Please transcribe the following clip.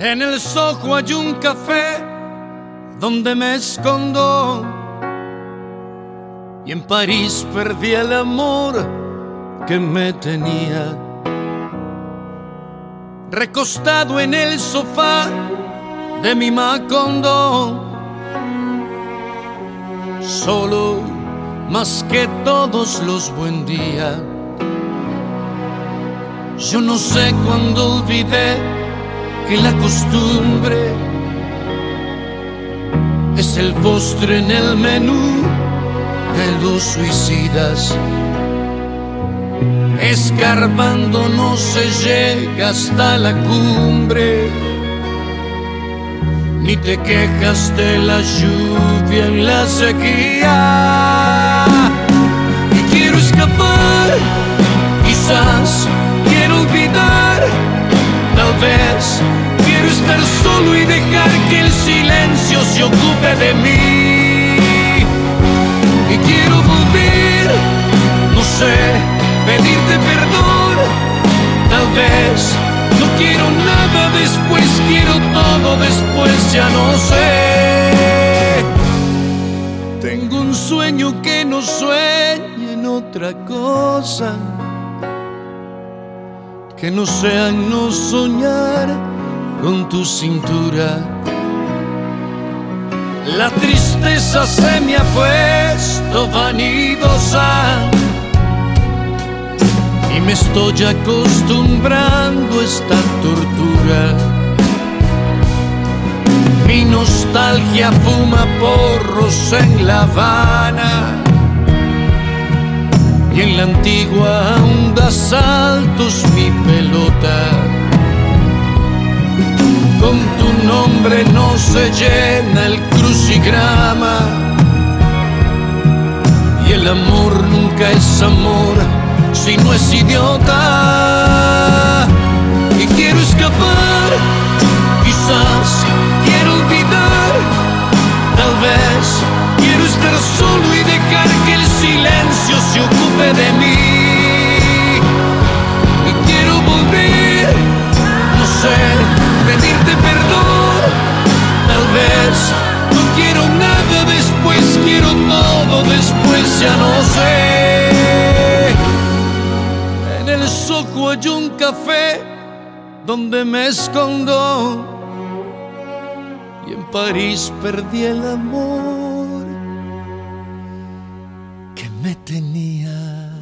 En el Soho hay un café donde me escondo, y en París perdí el amor que me tenía. Recostado en el sofá de mi Macondo, solo más que todos los buen día. Yo no sé cuándo olvidé que la costumbre es el postre en el menú de los suicidas. Escarbando no se llega hasta la cumbre, ni te quejas de la lluvia en la sequía. Y quiero escapar, quizás quiero olvidar, tal vez quiero estar solo y dejar que el silencio se ocupe de mí. Y quiero volver, no sé, pedirte perdón, tal vez. No quiero nada después, quiero todo después, ya no sé. Tengo un sueño que no sueñe en otra cosa que no sea no soñar con tu cintura. La tristeza se me ha puesto vanidosa y me estoy acostumbrando a esta tortura. Mi nostalgia fuma porros en La Habana, y en la Antigua aún da saltos mi pelota. Con tu nombre no se llena el crucigrama, y el amor nunca es amor si no es idiota. Y quiero escapar, quizás quiero olvidar, tal vez quiero estar solo y dejar que el silencio se ocupe de mí. Y quiero volver, no sé, pedirte perdón, tal vez. No quiero nada después, quiero todo después, ya no sé. En el Soho hay un café donde me escondo, y en París perdí el amor que me tenía.